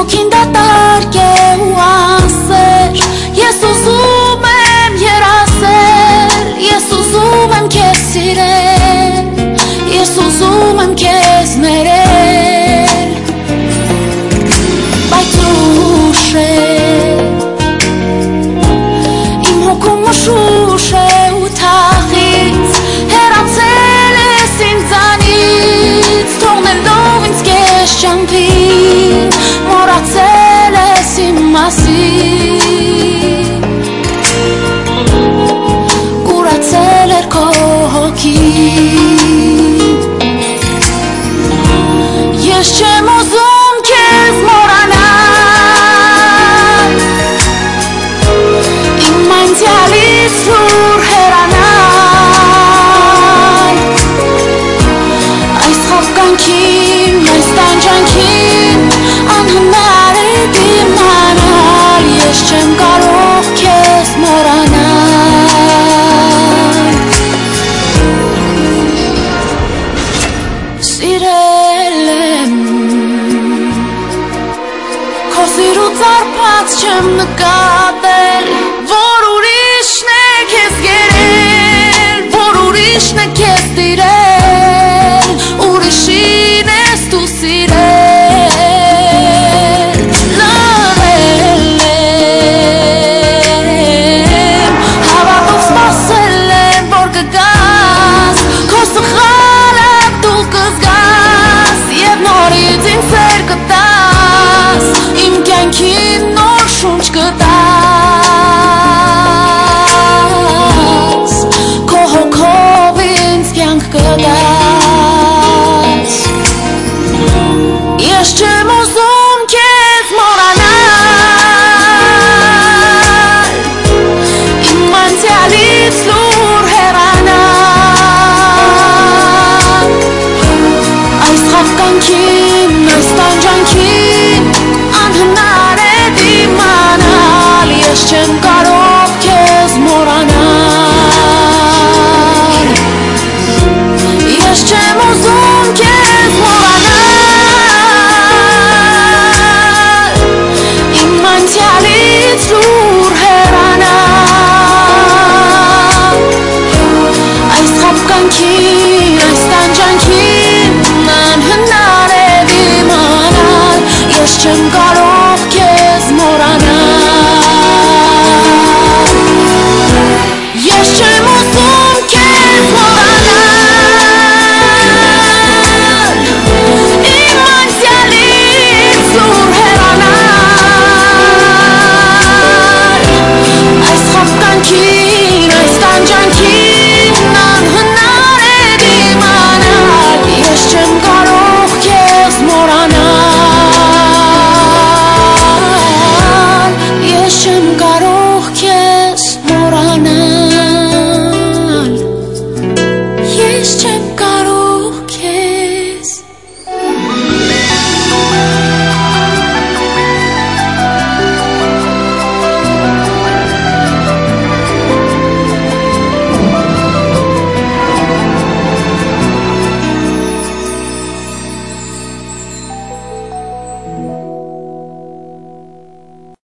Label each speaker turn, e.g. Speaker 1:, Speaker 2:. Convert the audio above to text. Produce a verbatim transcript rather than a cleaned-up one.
Speaker 1: Հոգին դատարկ է ու անսեր Ես ուզում եմ երասել Ես ուզում եմ քեզ սիրել Ես ուզում եմ քեզ ներել Բայց ուշ է Իմ հոգում ուշուշ է ու թախից Հեռացել ես ինձանից Թողնելով ինձ քեզ ճամփին Մոռացել ես իմ մասին Կուրացել էր քո հոգին Ես չեմ ուզում քեզ մոռանալ Իմ անցյալից դուր հեռանալ Այս խաբկանքին, այս տանջանքին Անհնար է դիմանալ Ես չեմ կարող քեզ մոռանալ Սիրել եմ Քո սիրուց արբած չեմ նկատել Որ ուրիշն է քեզ գերել Որ ուրիշն է քեզ տիրել Ուրիշին ես դու սիրել Լռել եմ Հավատով սպասել եմ որ կգաս Քո սխալը դու կզգաս Եվ նորից ինձ սեր կտաս Իմ կյանքին նոր շունչ կտաս Քո հոգով ինձ կյանք կտաս Ես չեմ ուզում քեզ մոռանալ Իմ անցյալից լուր հեռանալ Այս խաբկանքին, այս տանջանքին Անհնար է դիմանալ Ես չեմ կարող քեզ մոռանալ Ես չեմ ուզում քեզ մոռանալ Իմ անցյալից դուր հեռանալ Այս խաբկանքին, այս տանջանքին Անհնար է դիմանալ Ես չեմ կարող քեզ մոռանալ